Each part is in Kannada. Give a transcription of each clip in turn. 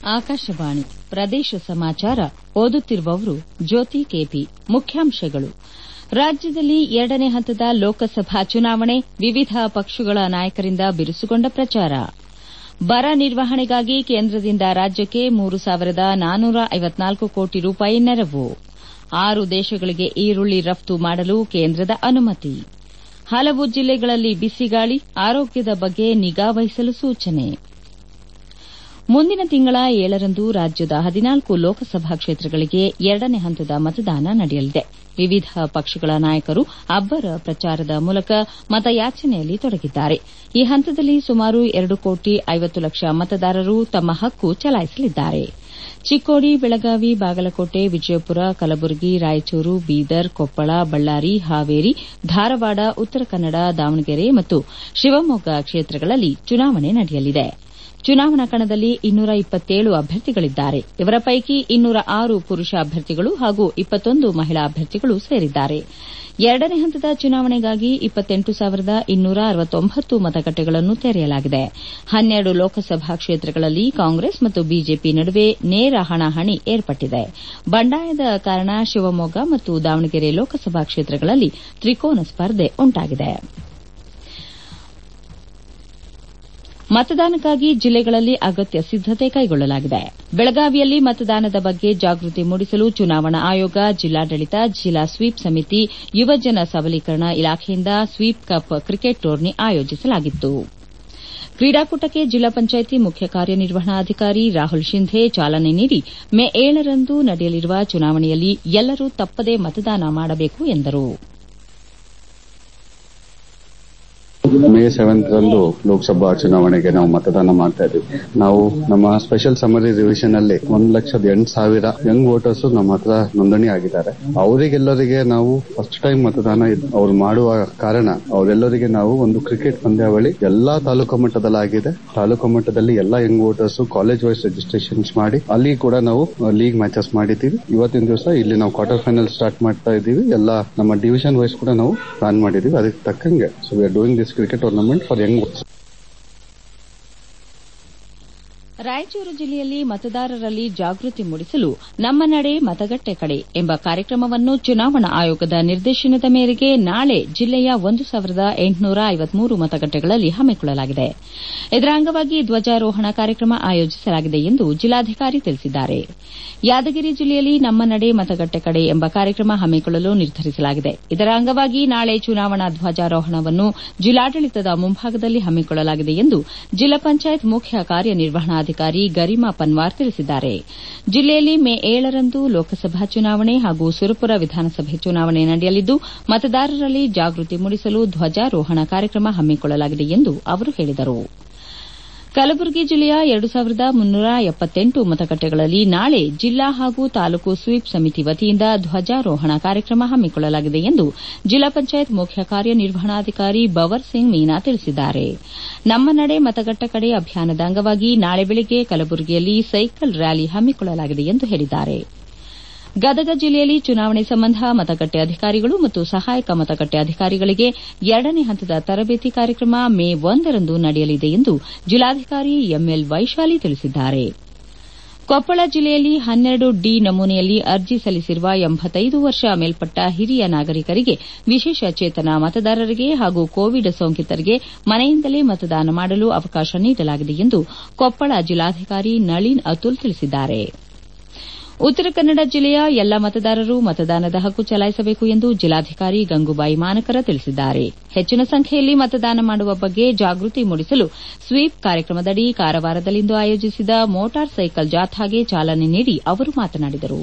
ಆಕಾಶವಾಣಿ ಪ್ರದೇಶ ಸಮಾಚಾರ ಓದುತ್ತಿರುವವರು ಜ್ಯೋತಿ ಕೆಪಿ. ಮುಖ್ಯಾಂಶಗಳು. ರಾಜ್ಯದಲ್ಲಿ 2ನೇ ಹಂತದ ಲೋಕಸಭಾ ಚುನಾವಣೆ, ವಿವಿಧ ಪಕ್ಷಗಳ ನಾಯಕರಿಂದ ಬಿರುಸುಗೊಂಡ ಪ್ರಚಾರ. ಬರ ನಿರ್ವಹಣೆಗಾಗಿ ಕೇಂದ್ರದಿಂದ ರಾಜ್ಯಕ್ಕೆ 3,454 ಕೋಟಿ ರೂಪಾಯಿ ನೆರವು. 6 ದೇಶಗಳಿಗೆ ಈರುಳ್ಳಿ ರಫ್ತು ಮಾಡಲು ಕೇಂದ್ರದ ಅನುಮತಿ. ಹಲವು ಜಿಲ್ಲೆಗಳಲ್ಲಿ ಬಿಸಿಗಾಳಿ, ಆರೋಗ್ಯದ ಬಗ್ಗೆ ನಿಗಾ ವಹಿಸಲು ಸೂಚನೆ. ಮುಂದಿನ ತಿಂಗಳ 7ರಂದು ರಾಜ್ಯದ 14 ಲೋಕಸಭಾ ಕ್ಷೇತ್ರಗಳಿಗೆ 2ನೇ ಹಂತದ ಮತದಾನ ನಡೆಯಲಿದೆ. ವಿವಿಧ ಪಕ್ಷಗಳ ನಾಯಕರು ಅಬ್ಬರ ಪ್ರಚಾರದ ಮೂಲಕ ಮತಯಾಚನೆಯಲ್ಲಿ ತೊಡಗಿದ್ದಾರೆ. ಈ ಹಂತದಲ್ಲಿ ಸುಮಾರು 2 ಕೋಟಿ 50 ಲಕ್ಷ ಮತದಾರರು ತಮ್ಮ ಹಕ್ಕು ಚಲಾಯಿಸಲಿದ್ದಾರೆ. ಚಿಕ್ಕೋಡಿ, ಬೆಳಗಾವಿ, ಬಾಗಲಕೋಟೆ, ವಿಜಯಪುರ, ಕಲಬುರಗಿ, ರಾಯಚೂರು, ಬೀದರ್, ಕೊಪ್ಪಳ, ಬಳ್ಳಾರಿ, ಹಾವೇರಿ, ಧಾರವಾಡ, ಉತ್ತರ ಕನ್ನಡ, ದಾವಣಗೆರೆ ಮತ್ತು ಶಿವಮೊಗ್ಗ ಕ್ಷೇತ್ರಗಳಲ್ಲಿ ಚುನಾವಣೆ ನಡೆಯಲಿದೆ. ಚುನಾವಣಾ ಕಣದಲ್ಲಿ 227 ಅಭ್ಯರ್ಥಿಗಳಿದ್ದಾರೆ. ಇವರ ಪೈಕಿ 206 ಪುರುಷ ಅಭ್ಯರ್ಥಿಗಳು ಹಾಗೂ 21 ಮಹಿಳಾ ಅಭ್ಯರ್ಥಿಗಳು ಸೇರಿದ್ದಾರೆ. 2ನೇ ಹಂತದ ಚುನಾವಣೆಗಾಗಿ 28,269 ಮತಗಟ್ಟೆಗಳನ್ನು ತೆರೆಯಲಾಗಿದೆ. 12 ಲೋಕಸಭಾ ಕ್ಷೇತ್ರಗಳಲ್ಲಿ ಕಾಂಗ್ರೆಸ್ ಮತ್ತು ಬಿಜೆಪಿ ನಡುವೆ ನೇರ ಹಣಾಹಣಿ ಏರ್ಪಟ್ಟಿದೆ. ಬಂಡಾಯದ ಕಾರಣ ಶಿವಮೊಗ್ಗ ಮತ್ತು ದಾವಣಗೆರೆ ಲೋಕಸಭಾ ಕ್ಷೇತ್ರಗಳಲ್ಲಿ ತ್ರಿಕೋನ ಸ್ಪರ್ಧೆ ಉಂಟಾಗಿದೆ. ಮತದಾನಕ್ಕಾಗಿ ಜಿಲ್ಲೆಗಳಲ್ಲಿ ಅಗತ್ಯ ಸಿದ್ದತೆ ಕೈಗೊಳ್ಳಲಾಗಿದೆ. ಬೆಳಗಾವಿಯಲ್ಲಿ ಮತದಾನದ ಬಗ್ಗೆ ಜಾಗೃತಿ ಮೂಡಿಸಲು ಚುನಾವಣಾ ಆಯೋಗ, ಜಿಲ್ಲಾಡಳಿತ, ಜಿಲ್ಲಾ ಸ್ವೀಪ್ ಸಮಿತಿ, ಯುವಜನ ಸಬಲೀಕರಣ ಇಲಾಖೆಯಿಂದ ಸ್ವೀಪ್ ಕಪ್ ಕ್ರಿಕೆಟ್ ಟೂರ್ನಿ ಆಯೋಜಿಸಲಾಗಿತ್ತು. ಕ್ರೀಡಾಕೂಟಕ್ಕೆ ಜಿಲ್ಲಾ ಪಂಚಾಯಿತಿ ಮುಖ್ಯ ಕಾರ್ಯನಿರ್ವಹಣಾಧಿಕಾರಿ ರಾಹುಲ್ ಶಿಂಧೆ ಚಾಲನೆ ನೀಡಿ ಮೇ 7ರಂದು ನಡೆಯಲಿರುವ ಚುನಾವಣೆಯಲ್ಲಿ ಎಲ್ಲರೂ ತಪ್ಪದೇ ಮತದಾನ ಮಾಡಬೇಕು ಎಂದರು. ಮೇ 7ರಂದು ಲೋಕಸಭಾ ಚುನಾವಣೆಗೆ ನಾವು ಮತದಾನ ಮಾಡ್ತಾ ಇದ್ದೀವಿ. ನಾವು ನಮ್ಮ ಸ್ಪೆಷಲ್ ಸಮರಿ ರಿವಿಷನ್ ಅಲ್ಲಿ 1,08,000 ಯಂಗ್ ವೋಟರ್ಸ್ ನಮ್ಮ ಹತ್ರ ನೋಂದಣಿ ಆಗಿದ್ದಾರೆ. ಅವರಿಗೆಲ್ಲರಿಗೆ ನಾವು ಫಸ್ಟ್ ಟೈಮ್ ಮತದಾನ ಅವ್ರು ಮಾಡುವ ಕಾರಣ ಅವರೆಲ್ಲರಿಗೆ ನಾವು ಒಂದು ಕ್ರಿಕೆಟ್ ಪಂದ್ಯಾವಳಿ ಎಲ್ಲಾ ತಾಲೂಕು ಮಟ್ಟದಲ್ಲಾಗಿದೆ. ತಾಲೂಕು ಮಟ್ಟದಲ್ಲಿ ಎಲ್ಲಾ young voters college wise registrations ಮಾಡಿ ಅಲ್ಲಿ ಕೂಡ ನಾವು ಲೀಗ್ ಮ್ಯಾಚಸ್ ಮಾಡಿದ್ದೀವಿ. ಇವತ್ತಿನ ದಿವಸ ಇಲ್ಲಿ ನಾವು ಕ್ವಾರ್ಟರ್ ಫೈನಲ್ ಸ್ಟಾರ್ಟ್ ಮಾಡ್ತಾ ಇದ್ದೀವಿ. ಎಲ್ಲಾ ನಮ್ಮ ಡಿವಿಷನ್ ವೈಸ್ ಕೂಡ ನಾವು ಪ್ಲಾನ್ ಮಾಡಿದ್ದೀವಿ. ಅದಕ್ಕೆ ತಕ್ಕಂಗೆ so we are doing this cricket tournament for young boys. Raichur ಜಿಲ್ಲೆಯಲ್ಲಿ ಮತದಾರರಲ್ಲಿ ಜಾಗೃತಿ ಮೂಡಿಸಲು ನಮ್ಮ ನಡೆ ಮತಗಟ್ಟೆ ಕಡೆ ಎಂಬ ಕಾರ್ಯಕ್ರಮವನ್ನು ಚುನಾವಣಾ ಆಯೋಗದ ನಿರ್ದೇಶನದ ಮೇರೆಗೆ ನಾಳೆ ಜಿಲ್ಲೆಯ 1,853 ಮತಗಟ್ಟೆಗಳಲ್ಲಿ ಹಮ್ಮಿಕೊಳ್ಳಲಾಗಿದೆ. ಇದರ ಅಂಗವಾಗಿ ಧ್ವಜಾರೋಹಣ ಕಾರ್ಯಕ್ರಮ ಆಯೋಜಿಸಲಾಗಿದೆ ಎಂದು ಜಿಲ್ಲಾಧಿಕಾರಿ ತಿಳಿಸಿದ್ದಾರೆ. ಯಾದಗಿರಿ ಜಿಲ್ಲೆಯಲ್ಲಿ ನಮ್ಮ ನಡೆ ಮತಗಟ್ಟೆ ಕಡೆ ಎಂಬ ಕಾರ್ಯಕ್ರಮ ಹಮ್ಮಿಕೊಳ್ಳಲು ನಿರ್ಧರಿಸಲಾಗಿದೆ. ಇದರ ಅಂಗವಾಗಿ ನಾಳೆ ಚುನಾವಣಾ ಧ್ವಜಾರೋಹಣವನ್ನು ಜಿಲ್ಲಾಡಳಿತದ ಮುಂಭಾಗದಲ್ಲಿ ಹಮ್ಮಿಕೊಳ್ಳಲಾಗಿದೆ ಎಂದು ಜಿಲ್ಲಾ ಪಂಚಾಯತ್ ಮುಖ್ಯ ಕಾರ್ಯನಿರ್ವಹಣಾಧಿಕಾರಿ ಗರಿಮಾ ಪನ್ವಾರ್ ತಿಳಿಸಿದ್ದಾರೆ. ಜಿಲ್ಲೆಯಲ್ಲಿ ಮೇ 7ರಂದು ಲೋಕಸಭಾ ಚುನಾವಣೆ ಹಾಗೂ ಸುರಪುರ ವಿಧಾನಸಭೆ ಚುನಾವಣೆ ನಡೆಯಲಿದ್ದು ಮತದಾರರಲ್ಲಿ ಜಾಗೃತಿ ಮೂಡಿಸಲು ಧ್ವಜಾರೋಹಣ ಕಾರ್ಯಕ್ರಮ ಹಮ್ಮಿಕೊಳ್ಳಲಾಗಿದೆ ಎಂದು ಅವರು ಹೇಳಿದರು. ಕಲಬುರಗಿ ಜಿಲ್ಲೆಯ 2,378 ಮತಗಟ್ಟೆಗಳಲ್ಲಿ ನಾಳೆ ಜಿಲ್ಲಾ ಹಾಗೂ ತಾಲೂಕು ಸ್ವೀಪ್ ಸಮಿತಿ ವತಿಯಿಂದ ಧ್ವಜಾರೋಹಣ ಕಾರ್ಯಕ್ರಮ ಹಮ್ಮಿಕೊಳ್ಳಲಾಗಿದೆ ಎಂದು ಜಿಲ್ಲಾ ಪಂಚಾಯತ್ ಮುಖ್ಯ ಕಾರ್ಯನಿರ್ವಹಣಾಧಿಕಾರಿ ಬವರ್ ಸಿಂಗ್ ಮೀನಾ ತಿಳಿಸಿದ್ದಾರೆ. ನಮ್ಮ ನಡೆ ಮತಗಟ್ಟೆ ಕಡೆ ಅಭಿಯಾನದ ಅಂಗವಾಗಿ ನಾಳೆ ಬೆಳಗ್ಗೆ ಕಲಬುರಗಿಯಲ್ಲಿ ಸೈಕಲ್ ರ್ಯಾಲಿ ಹಮ್ಮಿಕೊಳ್ಳಲಾಗಿದೆ ಎಂದು ಹೇಳಿದ್ದಾರೆ. ಗದಗ ಜಿಲ್ಲೆಯಲ್ಲಿ ಚುನಾವಣೆ ಸಂಬಂಧ ಮತಗಟ್ಟೆ ಅಧಿಕಾರಿಗಳು ಮತ್ತು ಸಹಾಯಕ ಮತಗಟ್ಟೆ ಅಧಿಕಾರಿಗಳಿಗೆ 2ನೇ ಹಂತದ ತರಬೇತಿ ಕಾರ್ಯಕ್ರಮ ಮೇ 1ರಂದು ನಡೆಯಲಿದೆ ಎಂದು ಜಿಲ್ಲಾಧಿಕಾರಿ ಎಂಎಲ್ ವೈಶಾಲಿ ತಿಳಿಸಿದ್ದಾರೆ. ಕೊಪ್ಪಳ ಜಿಲ್ಲೆಯಲ್ಲಿ 12ಡಿ ನಮೂನೆಯಲ್ಲಿ ಅರ್ಜಿ ಸಲ್ಲಿಸಿರುವ 85 ವರ್ಷ ಮೇಲ್ಪಟ್ಟ ಹಿರಿಯ ನಾಗರಿಕರಿಗೆ, ವಿಶೇಷ ಚೇತನ ಮತದಾರರಿಗೆ ಹಾಗೂ ಕೋವಿಡ್ ಸೋಂಕಿತರಿಗೆ ಮನೆಯಿಂದಲೇ ಮತದಾನ ಮಾಡಲು ಅವಕಾಶ ನೀಡಲಾಗಿದೆ ಎಂದು ಕೊಪ್ಪಳ ಜಿಲ್ಲಾಧಿಕಾರಿ ನಳಿನ್ ಅತುಲ್ ತಿಳಿಸಿದ್ದಾರೆ. ಉತ್ತರ ಕನ್ನಡ ಜಿಲ್ಲೆಯ ಎಲ್ಲ ಮತದಾರರು ಮತದಾನದ ಹಕ್ಕು ಚಲಾಯಿಸಬೇಕು ಎಂದು ಜಿಲ್ಲಾಧಿಕಾರಿ ಗಂಗೂಬಾಯಿ ಮಾನಕರ ತಿಳಿಸಿದ್ದಾರೆ. ಹೆಚ್ಚಿನ ಸಂಖ್ಯೆಯಲ್ಲಿ ಮತದಾನ ಮಾಡುವ ಬಗ್ಗೆ ಜಾಗೃತಿ ಮೂಡಿಸಲು ಸ್ವೀಪ್ ಕಾರ್ಯಕ್ರಮದಡಿ ಕಾರವಾರದಲ್ಲಿಂದು ಆಯೋಜಿಸಿದ ಮೋಟಾರ್ ಸೈಕಲ್ ಜಾಥಾಗೆ ಚಾಲನೆ ನೀಡಿ ಅವರು ಮಾತನಾಡಿದರು.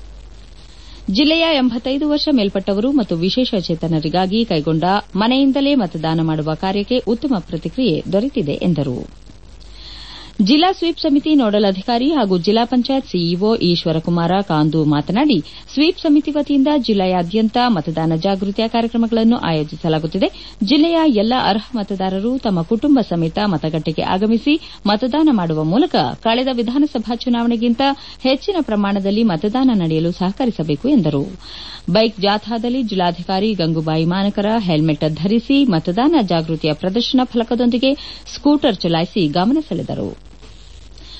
ಜಿಲ್ಲೆಯ 85 ವರ್ಷ ಮೇಲ್ಪಟ್ಟವರು ಮತ್ತು ವಿಶೇಷ ಚೇತನರಿಗಾಗಿ ಕೈಗೊಂಡ ಮನೆಯಿಂದಲೇ ಮತದಾನ ಮಾಡುವ ಕಾರ್ಯಕ್ಕೆ ಉತ್ತಮ ಪ್ರತಿಕ್ರಿಯೆ ದೊರೆತಿದೆ ಎಂದರು. ಜಿಲ್ಲಾ ಸ್ವೀಪ್ ಸಮಿತಿ ನೋಡಲ್ ಅಧಿಕಾರಿ ಹಾಗೂ ಜಿಲ್ಲಾ ಪಂಚಾಯತ್ ಸಿಇಒ ಈಶ್ವರಕುಮಾರ ಕಾಂದು ಮಾತನಾಡಿ, ಸ್ವೀಪ್ ಸಮಿತಿ ವತಿಯಿಂದ ಜಿಲ್ಲೆಯಾದ್ಯಂತ ಮತದಾನ ಜಾಗೃತಿಯ ಕಾರ್ಯಕ್ರಮಗಳನ್ನು ಆಯೋಜಿಸಲಾಗುತ್ತಿದೆ. ಜಿಲ್ಲೆಯ ಎಲ್ಲ ಅರ್ಹ ಮತದಾರರು ತಮ್ಮ ಕುಟುಂಬ ಸಮೇತ ಮತಗಟ್ಟೆಗೆ ಆಗಮಿಸಿ ಮತದಾನ ಮಾಡುವ ಮೂಲಕ ಕಳೆದ ವಿಧಾನಸಭಾ ಚುನಾವಣೆಗಿಂತ ಹೆಚ್ಚಿನ ಪ್ರಮಾಣದಲ್ಲಿ ಮತದಾನ ನಡೆಯಲು ಸಹಕರಿಸಬೇಕು ಎಂದರು. ಬೈಕ್ ಜಾಥಾದಲ್ಲಿ ಜಿಲ್ಲಾಧಿಕಾರಿ ಗಂಗೂಬಾಯಿ ಮಾನಕರ ಹೆಲ್ಮೆಟ್ ಧರಿಸಿ ಮತದಾನ ಜಾಗೃತಿಯ ಪ್ರದರ್ಶನ ಫಲಕದೊಂದಿಗೆ ಸ್ಕೂಟರ್ ಚಲಾಯಿಸಿ ಗಮನ ಸೆಳೆದರು.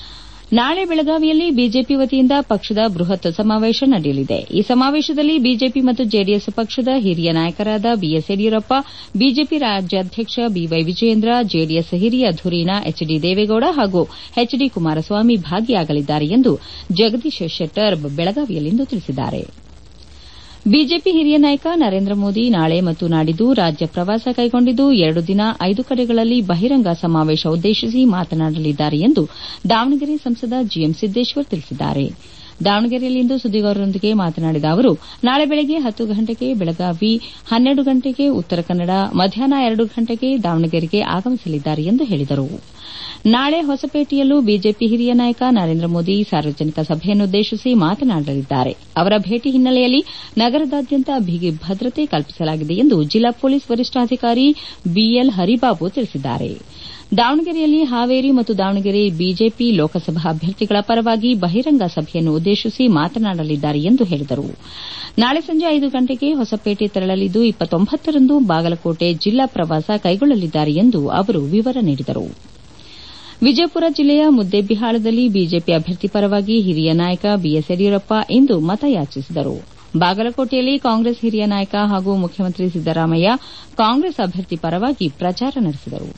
ನಾಳೆ ಬೆಳಗಾವಿಯಲ್ಲಿ ಬಿಜೆಪಿ ವತಿಯಿಂದ ಪಕ್ಷದ ಬೃಹತ್ ಸಮಾವೇಶ ನಡೆಯಲಿದೆ. ಈ ಸಮಾವೇಶದಲ್ಲಿ ಬಿಜೆಪಿ ಮತ್ತು ಜೆಡಿಎಸ್ ಪಕ್ಷದ ಹಿರಿಯ ನಾಯಕರಾದ ಬಿಎಸ್ ಯಡಿಯೂರಪ್ಪ, ಬಿಜೆಪಿ ರಾಜ್ಯಾಧ್ಯಕ್ಷ ಬಿವೈ ವಿಜಯೇಂದ್ರ, ಜೆಡಿಎಸ್ ಹಿರಿಯ ಧುರೀಣ ಎಚ್ಡಿ ದೇವೇಗೌಡ ಹಾಗೂ ಎಚ್ಡಿ ಕುಮಾರಸ್ವಾಮಿ ಭಾಗಿಯಾಗಲಿದ್ದಾರೆ ಎಂದು ಜಗದೀಶ್ ಶೆಟ್ಟರ್ ಬೆಳಗಾವಿಯಲ್ಲಿಂದು ತಿಳಿಸಿದ್ದಾರೆ. ಬಿಜೆಪಿ ಹಿರಿಯ ನಾಯಕ ನರೇಂದ್ರ ಮೋದಿ ನಾಳೆ ಮತ್ತು ನಾಡಿದ್ದು ರಾಜ್ಯ ಪ್ರವಾಸ ಕೈಗೊಂಡಿದ್ದು 2 ದಿನ 5 ಕಡೆಗಳಲ್ಲಿ ಬಹಿರಂಗ ಸಮಾವೇಶ ಉದ್ದೇಶಿಸಿ ಮಾತನಾಡಲಿದ್ದಾರೆ ಎಂದು ದಾವಣಗೆರೆ ಸಂಸದ ಜಿಎಂ ಸಿದ್ದೇಶ್ವರ್ ತಿಳಿಸಿದ್ದಾರೆ. ದಾವಣಗೆರೆಯಲ್ಲಿಂದು ಸುದ್ದಿಗಾರರೊಂದಿಗೆ ಮಾತನಾಡಿದ ಅವರು, ನಾಳೆ ಬೆಳಗ್ಗೆ 10 ಗಂಟೆಗೆ ಬೆಳಗಾವಿ, 12 ಗಂಟೆಗೆ ಉತ್ತರ ಕನ್ನಡ, ಮಧ್ಯಾಹ್ನ 2 ಗಂಟೆಗೆ ದಾವಣಗೆರೆಗೆ ಆಗಮಿಸಲಿದ್ದಾರೆ ಎಂದು ಹೇಳಿದರು. ನಾಳೆ ಹೊಸಪೇಟೆಯಲ್ಲೂ ಬಿಜೆಪಿ ಹಿರಿಯ ನಾಯಕ ನರೇಂದ್ರ ಮೋದಿ ಸಾರ್ವಜನಿಕ ಸಭೆಯನ್ನುದ್ದೇಶಿಸಿ ಮಾತನಾಡಲಿದ್ದಾರೆ. ಅವರ ಭೇಟಿ ಹಿನ್ನೆಲೆಯಲ್ಲಿ ನಗರದಾದ್ಯಂತ ಬಿಗಿ ಭದ್ರತೆ ಕಲ್ಪಿಸಲಾಗಿದೆ ಎಂದು ಜಿಲ್ಲಾ ಪೊಲೀಸ್ ವರಿಷ್ಠಾಧಿಕಾರಿ ಬಿಎಲ್ ಹರಿಬಾಬು ತಿಳಿಸಿದ್ದಾರೆ. ದಾವಣಗೆರೆಯಲ್ಲಿ ಹಾವೇರಿ ಮತ್ತು ದಾವಣಗೆರೆ ಬಿಜೆಪಿ ಲೋಕಸಭಾ ಅಭ್ಯರ್ಥಿಗಳ ಪರವಾಗಿ ಬಹಿರಂಗ ಸಭೆಯನ್ನು ಉದ್ದೇಶಿಸಿ ಮಾತನಾಡಲಿದ್ದಾರೆ ಎಂದು ಹೇಳಿದರು. ನಾಳೆ ಸಂಜೆ 5 ಗಂಟೆಗೆ ಹೊಸಪೇಟೆ ತೆರಳಲಿದ್ದು 29ರಂದು ಬಾಗಲಕೋಟೆ ಜಿಲ್ಲಾ ಪ್ರವಾಸ ಕೈಗೊಳ್ಳಲಿದ್ದಾರೆ ಎಂದು ಅವರು ವಿವರ ನೀಡಿದರು. ವಿಜಯಪುರ ಜಿಲ್ಲೆಯ ಮುದ್ದೇಬಿಹಾಳದಲ್ಲಿ ಬಿಜೆಪಿ ಅಭ್ಯರ್ಥಿ ಪರವಾಗಿ ಹಿರಿಯ ನಾಯಕ ಬಿಎಸ್ ಯಡಿಯೂರಪ್ಪ ಇಂದು ಮತಯಾಚಿಸಿದರು. ಬಾಗಲಕೋಟೆಯಲ್ಲಿ ಕಾಂಗ್ರೆಸ್ ಹಿರಿಯ ನಾಯಕ ಹಾಗೂ ಮುಖ್ಯಮಂತ್ರಿ ಸಿದ್ದರಾಮಯ್ಯ ಕಾಂಗ್ರೆಸ್ ಅಭ್ಯರ್ಥಿ ಪರವಾಗಿ ಪ್ರಚಾರ ನಡೆಸಿದರು.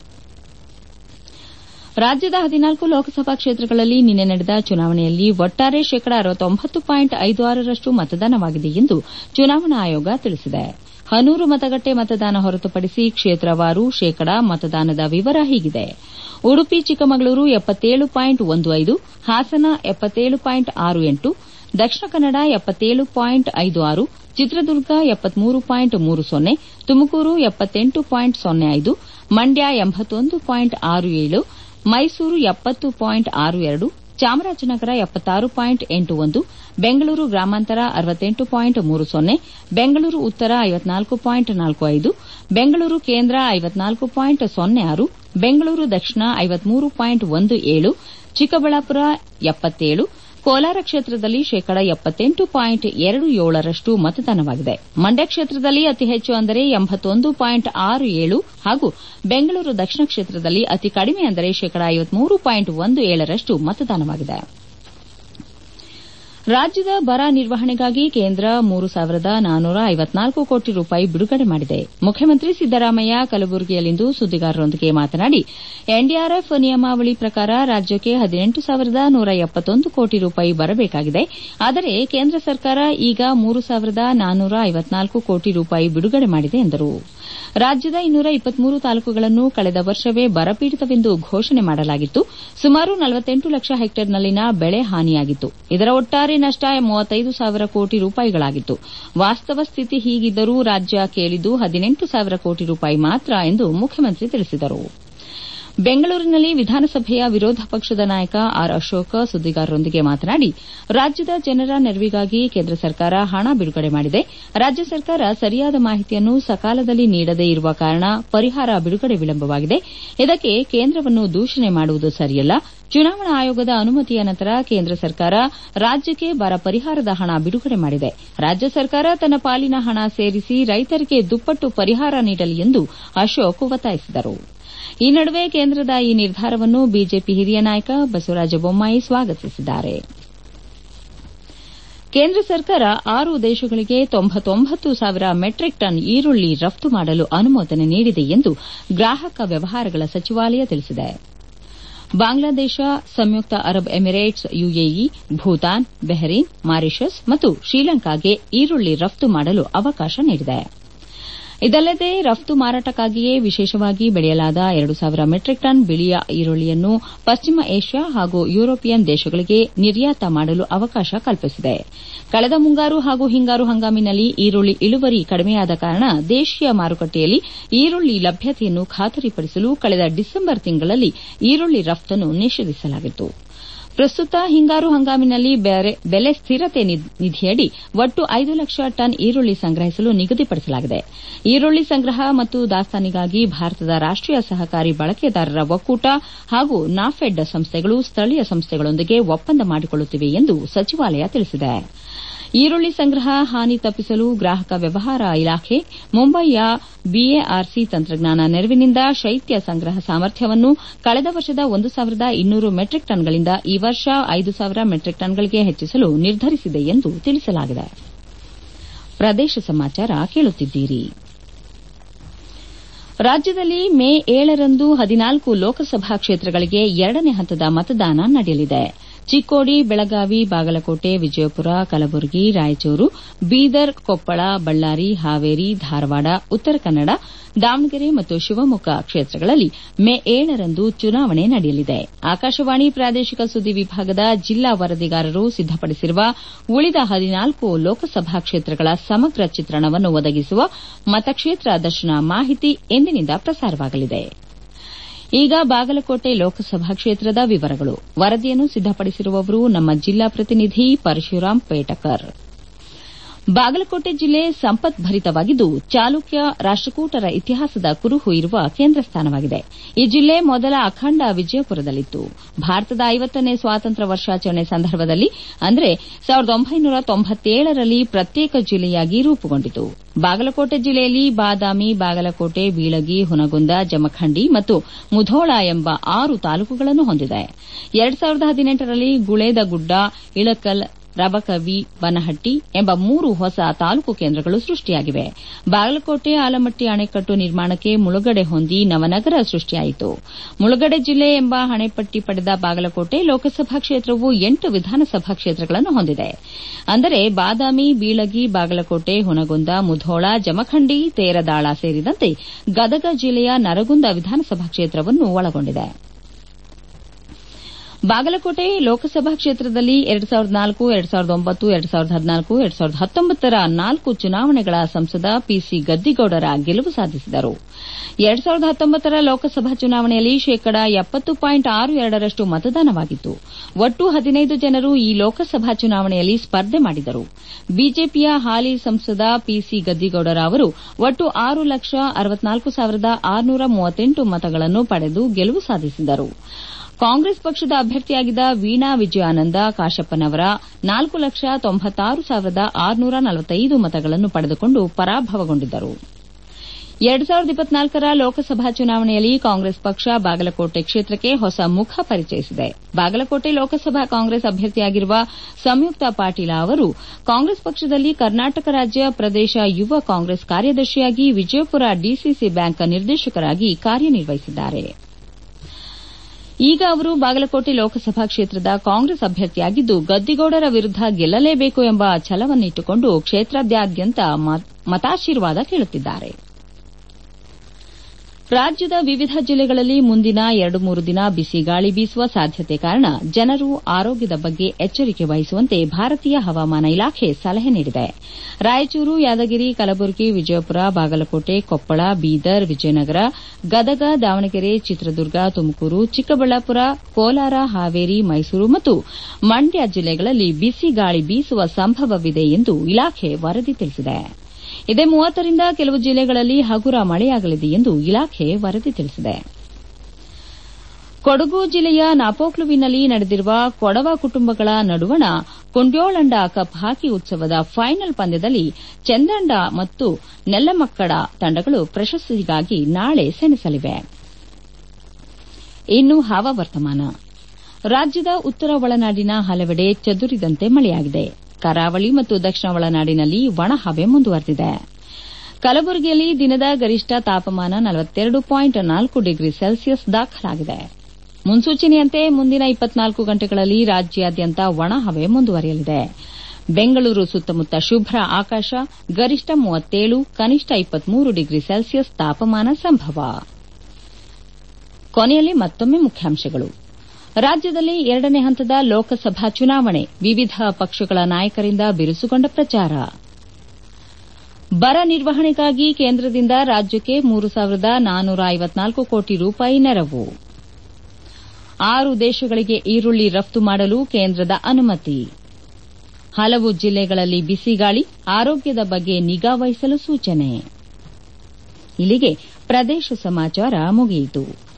ರಾಜ್ಯದ 14 ಲೋಕಸಭಾ ಕ್ಷೇತ್ರಗಳಲ್ಲಿ ನಿನ್ನೆ ನಡೆದ ಚುನಾವಣೆಯಲ್ಲಿ ಒಟ್ಟಾರೆ ಶೇಕಡಾ 69.56ರಷ್ಟು ಮತದಾನವಾಗಿದೆ ಎಂದು ಚುನಾವಣಾ ಆಯೋಗ ತಿಳಿಸಿದೆ. ಹನೂರು ಮತಗಟ್ಟೆ ಮತದಾನ ಹೊರತುಪಡಿಸಿ ಕ್ಷೇತ್ರವಾರು ಶೇಕಡಾ ಮತದಾನದ ವಿವರ ಹೀಗಿದೆ. ಉಡುಪಿ ಚಿಕ್ಕಮಗಳೂರು 77.15, ಹಾಸನ 77.68, ದಕ್ಷಿಣ ಕನ್ನಡ 77.56, ಚಿತ್ರದುರ್ಗ 73.30, ತುಮಕೂರು 78.05, ಮಂಡ್ಯ 81.67, ಮೈಸೂರು 70.62, ಚಾಮರಾಜನಗರ 76.81, ಬೆಂಗಳೂರು ಗ್ರಾಮಾಂತರ 68.30, ಬೆಂಗಳೂರು ಉತ್ತರ 54.45, ಬೆಂಗಳೂರು ಕೇಂದ್ರ 54.06, ಬೆಂಗಳೂರು ದಕ್ಷಿಣ 53.17, ಚಿಕ್ಕಬಳ್ಳಾಪುರ 77, ಕೋಲಾರ ಕ್ಷೇತ್ರದಲ್ಲಿ ಶೇಕಡಾ 78.27ರಷ್ಟು ಮತದಾನವಾಗಿದೆ. ಮಂಡ್ಯ ಕ್ಷೇತ್ರದಲ್ಲಿ ಅತಿ ಹೆಚ್ಚು ಅಂದರೆ 81.67 ಹಾಗೂ ಬೆಂಗಳೂರು ದಕ್ಷಿಣ ಕ್ಷೇತ್ರದಲ್ಲಿ ಅತಿ ಕಡಿಮೆ ಅಂದರೆ ಶೇಕಡಾ 53.17ರಷ್ಟು ಮತದಾನವಾಗಿದೆ. ರಾಜ್ಯದ ಬರ ನಿರ್ವಹಣೆಗಾಗಿ ಕೇಂದ್ರ 3,454 ಕೋಟಿ ರೂಪಾಯಿ ಬಿಡುಗಡೆ ಮಾಡಿದೆ. ಮುಖ್ಯಮಂತ್ರಿ ಸಿದ್ದರಾಮಯ್ಯ ಕಲಬುರಗಿಯಲ್ಲಿಂದು ಸುದ್ದಿಗಾರರೊಂದಿಗೆ ಮಾತನಾಡಿ, ಎನ್ಡಿಆರ್ಎಫ್ ನಿಯಮಾವಳಿ ಪ್ರಕಾರ ರಾಜ್ಯಕ್ಕೆ 18,171 ಕೋಟಿ ರೂಪಾಯಿ ಬರಬೇಕಾಗಿದೆ. ಆದರೆ ಕೇಂದ್ರ ಸರ್ಕಾರ ಈಗ 3,454 ಕೋಟಿ ರೂಪಾಯಿ ಬಿಡುಗಡೆ ಮಾಡಿದೆ ಎಂದರು. ರಾಜ್ಯದ 223 ತಾಲೂಕುಗಳನ್ನು ಕಳೆದ ವರ್ಷವೇ ಬರಪೀಡಿತವೆಂದು ಘೋಷಣೆ ಮಾಡಲಾಗಿತ್ತು. ಸುಮಾರು 48 ಲಕ್ಷ ಹೆಕ್ಟೇರ್ನಲ್ಲಿನ ಬೆಳೆ ಹಾನಿಯಾಗಿತ್ತು. ಇದರ ಒಟ್ಟಾರೆ ನಷ್ಟ 35,000 ಕೋಟಿ ರೂಪಾಯಿಗಳಾಗಿತ್ತು. ವಾಸ್ತವ ಸ್ಥಿತಿ ಹೀಗಿದ್ದರೂ ರಾಜ್ಯ ಕೇಳಿದ್ದು 18,000 ಕೋಟಿ ರೂಪಾಯಿ ಮಾತ್ರ ಎಂದು ಮುಖ್ಯಮಂತ್ರಿ ತಿಳಿಸಿದರು. ಬೆಂಗಳೂರಿನಲ್ಲಿ ವಿಧಾನಸಭೆಯ ವಿರೋಧ ಪಕ್ಷದ ನಾಯಕ ಆರ್ ಅಶೋಕ್ ಸುದ್ದಿಗಾರರೊಂದಿಗೆ ಮಾತನಾಡಿ, ರಾಜ್ಯದ ಜನರ ನೆರವಿಗಾಗಿ ಕೇಂದ್ರ ಸರ್ಕಾರ ಹಣ ಬಿಡುಗಡೆ ಮಾಡಿದೆ. ರಾಜ್ಯ ಸರ್ಕಾರ ಸರಿಯಾದ ಮಾಹಿತಿಯನ್ನು ಸಕಾಲದಲ್ಲಿ ನೀಡದೇ ಇರುವ ಕಾರಣ ಪರಿಹಾರ ಬಿಡುಗಡೆ ವಿಳಂಬವಾಗಿದೆ. ಇದಕ್ಕೆ ಕೇಂದ್ರವನ್ನು ದೂಷಣೆ ಮಾಡುವುದು ಸರಿಯಲ್ಲ. ಚುನಾವಣಾ ಆಯೋಗದ ಅನುಮತಿಯ ನಂತರ ಕೇಂದ್ರ ಸರ್ಕಾರ ರಾಜ್ಯಕ್ಕೆ ಬರ ಪರಿಹಾರದ ಹಣ ಬಿಡುಗಡೆ ಮಾಡಿದೆ. ರಾಜ್ಯ ಸರ್ಕಾರ ತನ್ನ ಪಾಲಿನ ಹಣ ಸೇರಿಸಿ ರೈತರಿಗೆ ದುಪ್ಪಟ್ಟು ಪರಿಹಾರ ನೀಡಲಿ ಎಂದು ಅಶೋಕ್ ಒತ್ತಾಯಿಸಿದರು. ಈ ನಡುವೆ ಕೇಂದ್ರದ ಈ ನಿರ್ಧಾರವನ್ನು ಬಿಜೆಪಿ ಹಿರಿಯ ನಾಯಕ ಬಸವರಾಜ ಬೊಮ್ಮಾಯಿ ಸ್ವಾಗತಿಸಿದ್ದಾರೆ. ಕೇಂದ್ರ ಸರ್ಕಾರ 6 ದೇಶಗಳಿಗೆ 99,000 ಮೆಟ್ರಿಕ್ ಟನ್ ಈರುಳ್ಳಿ ರಫ್ತು ಮಾಡಲು ಅನುಮೋದನೆ ನೀಡಿದೆ ಎಂದು ಗ್ರಾಹಕ ವ್ಯವಹಾರಗಳ ಸಚಿವಾಲಯ ತಿಳಿಸಿದೆ. ಬಾಂಗ್ಲಾದೇಶ, ಸಂಯುಕ್ತ Arab Emirates, UAE, Bhutan, Bahrain, Mauritius ಮತ್ತು ಶ್ರೀಲಂಕಾಗೆ ಈರುಳ್ಳಿ ರಫ್ತು ಮಾಡಲು ಅವಕಾಶ ನೀಡಿದೆ. ಇದಲ್ಲದೆ ರಫ್ತು ಮಾರಾಟಕ್ಕಾಗಿಯೇ ವಿಶೇಷವಾಗಿ ಬೆಳೆಯಲಾದ 2,000 ಮೆಟ್ರಿಕ್ ಟನ್ ಬಿಳಿಯ ಈರುಳ್ಳಿಯನ್ನು ಪಶ್ಚಿಮ ಏಷ್ಯಾ ಹಾಗೂ ಯುರೋಪಿಯನ್ ದೇಶಗಳಿಗೆ ನಿರ್ಯಾತ ಮಾಡಲು ಅವಕಾಶ ಕಲ್ಪಿಸಿದೆ. ಕಳೆದ ಮುಂಗಾರು ಹಾಗೂ ಹಿಂಗಾರು ಹಂಗಾಮಿನಲ್ಲಿ ಈರುಳ್ಳಿ ಇಳುವರಿ ಕಡಿಮೆಯಾದ ಕಾರಣ ದೇಶೀಯ ಮಾರುಕಟ್ಟೆಯಲ್ಲಿ ಈರುಳ್ಳಿ ಲಭ್ಯತೆಯನ್ನು ಖಾತರಿಪಡಿಸಲು ಕಳೆದ ಡಿಸೆಂಬರ್ ತಿಂಗಳಲ್ಲಿ ಈರುಳ್ಳಿ ರಫ್ತನ್ನು ನಿಷೇಧಿಸಲಾಗಿತ್ತು. ಪ್ರಸ್ತುತ ಹಿಂಗಾರು ಹಂಗಾಮಿನಲ್ಲಿ ಬೆಲೆ ಸ್ಥಿರತೆ ನಿಧಿಯಡಿ ಒಟ್ಟು 5 ಲಕ್ಷ ಟನ್ ಈರುಳ್ಳಿ ಸಂಗ್ರಹಿಸಲು ನಿಗದಿಪಡಿಸಲಾಗಿದೆ. ಈರುಳ್ಳಿ ಸಂಗ್ರಹ ಮತ್ತು ದಾಸ್ತಾನಿಗಾಗಿ ಭಾರತದ ರಾಷ್ಟೀಯ ಸಹಕಾರಿ ಬಳಕೆದಾರರ ಒಕ್ಕೂಟ ಹಾಗೂ ನಾಫೆಡ್ ಸಂಸ್ಥೆಗಳು ಸ್ಥಳೀಯ ಸಂಸ್ಥೆಗಳೊಂದಿಗೆ ಒಪ್ಪಂದ ಮಾಡಿಕೊಳ್ಳುತ್ತಿವೆ ಎಂದು ಸಚಿವಾಲಯ ತಿಳಿಸಿದೆ. ಈರುಳ್ಳಿ ಸಂಗ್ರಹ ಹಾನಿ ತಪ್ಪಿಸಲು ಗ್ರಾಹಕ ವ್ಯವಹಾರ ಇಲಾಖೆ ಮುಂಬಯಿಯ ಬಿಎಆರ್ಸಿ ತಂತ್ರಜ್ಞಾನ ನೆರವಿನಿಂದ ಶೈತ್ಯ ಸಂಗ್ರಹ ಸಾಮರ್ಥ್ಯವನ್ನು ಕಳೆದ ವರ್ಷದ 1,200 ಮೆಟ್ರಿಕ್ ಟನ್ಗಳಿಂದ ಈ ವರ್ಷ 5,000 ಮೆಟ್ರಿಕ್ ಟನ್ಗಳಿಗೆ ಹೆಚ್ಚಿಸಲು ನಿರ್ಧರಿಸಿದೆ ಎಂದು ತಿಳಿಸಲಾಗಿದೆ. ಪ್ರದೇಶ ಸಮಾಚಾರ ಕೇಳುತ್ತಿದ್ದೀರಿ. ರಾಜ್ಯದಲ್ಲಿ ಮೇ 7ರಂದು 14 ಲೋಕಸಭಾ ಕ್ಷೇತ್ರಗಳಿಗೆ 2ನೇ ಹಂತದ ಮತದಾನ ನಡೆಯಲಿದೆ. ಚಿಕ್ಕೋಡಿ, ಬೆಳಗಾವಿ, ಬಾಗಲಕೋಟೆ, ವಿಜಯಪುರ, ಕಲಬುರಗಿ, ರಾಯಚೂರು, ಬೀದರ್, ಕೊಪ್ಪಳ, ಬಳ್ಳಾರಿ, ಹಾವೇರಿ, ಧಾರವಾಡ, ಉತ್ತರ ಕನ್ನಡ, ದಾವಣಗೆರೆ ಮತ್ತು ಶಿವಮೊಗ್ಗ ಕ್ಷೇತ್ರಗಳಲ್ಲಿ ಮೇ 7ರಂದು ಚುನಾವಣೆ ನಡೆಯಲಿದೆ. ಆಕಾಶವಾಣಿ ಪ್ರಾದೇಶಿಕ ಸುದ್ದಿ ವಿಭಾಗದ ಜಿಲ್ಲಾ ವರದಿಗಾರರು ಸಿದ್ದಪಡಿಸಿರುವ ಉಳಿದ 14 ಲೋಕಸಭಾ ಕ್ಷೇತ್ರಗಳ ಸಮಗ್ರ ಚಿತ್ರಣವನ್ನು ಒದಗಿಸುವ ಮತಕ್ಷೇತ್ರ ದರ್ಶನ ಮಾಹಿತಿ ಎಂದಿನಿಂದ ಪ್ರಸಾರವಾಗಲಿದೆ. ಈಗ ಬಾಗಲಕೋಟೆ ಲೋಕಸಭಾ ಕ್ಷೇತ್ರದ ವಿವರಗಳು. ವರದಿಯನ್ನು ಸಿದ್ದಪಡಿಸಿರುವವರು ನಮ್ಮ ಜಿಲ್ಲಾ ಪ್ರತಿನಿಧಿ ಪರಶುರಾಮ್ ಪೇಟಕರ್. ಬಾಗಲಕೋಟೆ ಜಿಲ್ಲೆ ಸಂಪತ್ಭರಿತವಾಗಿದ್ದು ಚಾಲುಕ್ಯ ರಾಷ್ಟಕೂಟರ ಇತಿಹಾಸದ ಕುರುಹು ಇರುವ ಕೇಂದ್ರ ಸ್ಥಾನವಾಗಿದೆ. ಈ ಜಿಲ್ಲೆ ಮೊದಲ ಅಖಂಡ ವಿಜಯಪುರದಲ್ಲಿತ್ತು. ಭಾರತದ 50ನೇ ಸ್ವಾತಂತ್ರ್ಯ ವರ್ಷಾಚರಣೆ ಸಂದರ್ಭದಲ್ಲಿ ಅಂದರೆ 1997ರಲ್ಲಿ ಪ್ರತ್ಯೇಕ ಜಿಲ್ಲೆಯಾಗಿ ರೂಪುಗೊಂಡಿತು. ಬಾಗಲಕೋಟೆ ಜಿಲ್ಲೆಯಲ್ಲಿ ಬಾದಾಮಿ, ಬಾಗಲಕೋಟೆ, ಬೀಳಗಿ, ಹುನಗುಂದ, ಜಮಖಂಡಿ ಮತ್ತು ಮುಧೋಳ ಎಂಬ 6 ತಾಲೂಕುಗಳನ್ನು ಹೊಂದಿದೆ. 2018ರಲ್ಲಿ ಗುಳೇದಗುಡ್ಡ, ಇಳಕಲ್, ರಬಕವಿ, ಬನಹಟ್ಟಿ ಎಂಬ 3 ಹೊಸ ತಾಲೂಕು ಕೇಂದ್ರಗಳು ಸೃಷ್ಟಿಯಾಗಿವೆ. ಬಾಗಲಕೋಟೆ ಆಲಮಟ್ಟಿ ಅಣೆಕಟ್ಟು ನಿರ್ಮಾಣಕ್ಕೆ ಮುಳುಗಡೆ ಹೊಂದಿ ನವನಗರ ಸೃಷ್ಟಿಯಾಯಿತು. ಮುಳುಗಡೆ ಜಿಲ್ಲೆ ಎಂಬ ಹಣೆಪಟ್ಟಿ ಪಡೆದ ಬಾಗಲಕೋಟೆ ಲೋಕಸಭಾ ಕ್ಷೇತ್ರವು 8 ವಿಧಾನಸಭಾ ಕ್ಷೇತ್ರಗಳನ್ನು ಹೊಂದಿದೆ. ಅಂದರೆ ಬಾದಾಮಿ, ಬೀಳಗಿ, ಬಾಗಲಕೋಟೆ, ಹುನಗುಂದ, ಮುಧೋಳ, ಜಮಖಂಡಿ, ತೇರದಾಳ ಸೇರಿದಂತೆ ಗದಗ ಜಿಲ್ಲೆಯ ನರಗುಂದ ವಿಧಾನಸಭಾ ಕ್ಷೇತ್ರವನ್ನು ಒಳಗೊಂಡಿದೆ. ಬಾಗಲಕೋಟೆ ಲೋಕಸಭಾ ಕ್ಷೇತ್ರದಲ್ಲಿ 2004, 2009, 2014, 2019ರ 4 ಚುನಾವಣೆಗಳ ಸಂಸದ ಪಿಸಿ ಗದ್ದಿಗೌಡರ ಗೆಲುವು ಸಾಧಿಸಿದರು. 2019ರ ಲೋಕಸಭಾ ಚುನಾವಣೆಯಲ್ಲಿ ಶೇಕಡಾ 70.62ರಷ್ಟು ಮತದಾನವಾಗಿತ್ತು. ಒಟ್ಟು 15 ಜನರು ಈ ಲೋಕಸಭಾ ಚುನಾವಣೆಯಲ್ಲಿ ಸ್ಪರ್ಧೆ ಮಾಡಿದರು. ಬಿಜೆಪಿಯ ಹಾಲಿ ಸಂಸದ ಪಿಸಿ ಗದ್ದಿಗೌಡರ ಅವರು ಒಟ್ಟು 6,64,638 ಮತಗಳನ್ನು ಪಡೆದು ಗೆಲುವು ಸಾಧಿಸಿದರು. ಕಾಂಗ್ರೆಸ್ ಪಕ್ಷದ ಅಭ್ಯರ್ಥಿಯಾಗಿದ್ದ ವೀಣಾ ವಿಜಯಾನಂದ ಕಾಶಪ್ಪನವರ 4,96,645 ಮತಗಳನ್ನು ಪಡೆದುಕೊಂಡು ಪರಾಭವಗೊಂಡಿದ್ದರು. 2024ರ ಲೋಕಸಭಾ ಚುನಾವಣೆಯಲ್ಲಿ ಕಾಂಗ್ರೆಸ್ ಪಕ್ಷ ಬಾಗಲಕೋಟೆ ಕ್ಷೇತ್ರಕ್ಕೆ ಹೊಸ ಮುಖ ಪರಿಚಯಿಸಿದೆ. ಬಾಗಲಕೋಟೆ ಲೋಕಸಭಾ ಕಾಂಗ್ರೆಸ್ ಅಭ್ಯರ್ಥಿಯಾಗಿರುವ ಸಂಯುಕ್ತ ಪಾಟೀಲ ಅವರು ಕಾಂಗ್ರೆಸ್ ಪಕ್ಷದಲ್ಲಿ ಕರ್ನಾಟಕ ರಾಜ್ಯ ಪ್ರದೇಶ ಯುವ ಕಾಂಗ್ರೆಸ್ ಕಾರ್ಯದರ್ಶಿಯಾಗಿ ವಿಜಯಪುರ ಡಿಸಿಸಿ ಬ್ಯಾಂಕ್ ನಿರ್ದೇಶಕರಾಗಿ ಕಾರ್ಯನಿರ್ವಹಿಸಿದ್ದಾರೆ. ಈಗ ಅವರು ಬಾಗಲಕೋಟೆ ಲೋಕಸಭಾ ಕ್ಷೇತ್ರದ ಕಾಂಗ್ರೆಸ್ ಅಭ್ಯರ್ಥಿಯಾಗಿದ್ದು ಗದ್ದಿಗೌಡರ ವಿರುದ್ದ ಗೆಲ್ಲಲೇಬೇಕು ಎಂಬ ಛಲವನ್ನಿಟ್ಟುಕೊಂಡು ಕ್ಷೇತ್ರಾದ್ಯಂತ ಮತಾಶೀರ್ವಾದ ಕೇಳುತ್ತಿದ್ದಾರೆ. ರಾಜ್ಯದ ವಿವಿಧ ಜಿಲ್ಲೆಗಳಲ್ಲಿ ಮುಂದಿನ 2-3 ದಿನ ಬಿಸಿ ಗಾಳಿ ಬೀಸುವ ಸಾಧ್ಯತೆ ಕಾರಣ ಜನರು ಆರೋಗ್ಯದ ಬಗ್ಗೆ ಎಚ್ಚರಿಕೆ ವಹಿಸುವಂತೆ ಭಾರತೀಯ ಹವಾಮಾನ ಇಲಾಖೆ ಸಲಹೆ ನೀಡಿದೆ. ರಾಯಚೂರು, ಯಾದಗಿರಿ, ಕಲಬುರಗಿ, ವಿಜಯಪುರ, ಬಾಗಲಕೋಟೆ, ಕೊಪ್ಪಳ, ಬೀದರ್, ವಿಜಯನಗರ, ಗದಗ, ದಾವಣಗೆರೆ, ಚಿತ್ರದುರ್ಗ, ತುಮಕೂರು, ಚಿಕ್ಕಬಳ್ಳಾಪುರ, ಕೋಲಾರ, ಹಾವೇರಿ, ಮೈಸೂರು ಮತ್ತು ಮಂಡ್ಯ ಜಿಲ್ಲೆಗಳಲ್ಲಿ ಬಿಸಿ ಗಾಳಿ ಬೀಸುವ ಸಂಭವವಿದೆ ಎಂದು ಇಲಾಖೆ ವರದಿ ತಿಳಿಸಿದೆ. ಇದೇ 30ರಿಂದ ಕೆಲವು ಜಿಲ್ಲೆಗಳಲ್ಲಿ ಹಗುರ ಮಳೆಯಾಗಲಿದೆ ಎಂದು ಇಲಾಖೆ ವರದಿ ತಿಳಿಸಿದೆ. ಕೊಡಗು ಜಿಲ್ಲೆಯ ನಾಪೋಕ್ಲುವಿನಲ್ಲಿ ನಡೆದಿರುವ ಕೊಡವ ಕುಟುಂಬಗಳ ನಡುವಣ ಕುಂಡ್ಯೋಳಂಡ ಕಪ್ ಹಾಕಿ ಉತ್ಸವದ ಫೈನಲ್ ಪಂದ್ಯದಲ್ಲಿ ಚೆಂದಂಡ ಮತ್ತು ನೆಲ್ಲಮಕ್ಕಡ ತಂಡಗಳು ಪ್ರಶಸ್ತಿಗಾಗಿ ನಾಳೆ ಸೆಣಸಲಿವೆ. ಇನ್ನು ಹವಾವರ್ತಮಾನ. ರಾಜ್ಯದ ಉತ್ತರ ಒಳನಾಡಿನ ಹಲವೆಡೆ ಚದುರಿದಂತೆ ಮಳೆಯಾಗಿದೆ. ಕರಾವಳಿ ಮತ್ತು ದಕ್ಷಿಣ ಒಳನಾಡಿನಲ್ಲಿ ಒಣಹವೆ ಮುಂದುವರೆದಿದೆ. ಕಲಬುರಗಿಯಲ್ಲಿ ದಿನದ ಗರಿಷ್ಠ ತಾಪಮಾನ 42.4 ಡಿಗ್ರಿ ಸೆಲ್ಸಿಯಸ್ ದಾಖಲಾಗಿದೆ. ಮುನ್ಸೂಚನೆಯಂತೆ ಮುಂದಿನ 24 ಗಂಟೆಗಳಲ್ಲಿ ರಾಜ್ಯಾದ್ಯಂತ ಒಣಹವೆ ಮುಂದುವರೆಯಲಿದೆ. ಬೆಂಗಳೂರು ಸುತ್ತಮುತ್ತ ಶುಭ್ರ ಆಕಾಶ, ಗರಿಷ್ಠ 37, ಕನಿಷ್ಠ 23 ಡಿಗ್ರಿ ಸೆಲ್ಸಿಯಸ್ ತಾಪಮಾನ ಸಂಭವ. ಕೊನೆಯಲ್ಲಿ ಮತ್ತೊಮ್ಮೆ ಮುಖ್ಯಾಂಶಗಳು. ರಾಜ್ಯದಲ್ಲಿ 2ನೇ ಹಂತದ ಲೋಕಸಭಾ ಚುನಾವಣೆ, ವಿವಿಧ ಪಕ್ಷಗಳ ನಾಯಕರಿಂದ ಬಿರುಸುಗೊಂಡ ಪ್ರಚಾರ. ಬರ ನಿರ್ವಹಣೆಗಾಗಿ ಕೇಂದ್ರದಿಂದ ರಾಜ್ಯಕ್ಕೆ 3,454 ಕೋಟಿ ರೂಪಾಯಿ ನೆರವು. 6 ದೇಶಗಳಿಗೆ ಈರುಳ್ಳಿ ರಫ್ತು ಮಾಡಲು ಕೇಂದ್ರದ ಅನುಮತಿ. ಹಲವು ಜಿಲ್ಲೆಗಳಲ್ಲಿ ಬಿಸಿಗಾಳಿ, ಆರೋಗ್ಯದ ಬಗ್ಗೆ ನಿಗಾ ವಹಿಸಲು ಸೂಚನೆ. ಇಲ್ಲಿಗೆ ಪ್ರದೇಶ ಸಮಾಚಾರ ಮುಗಿಯಿತು.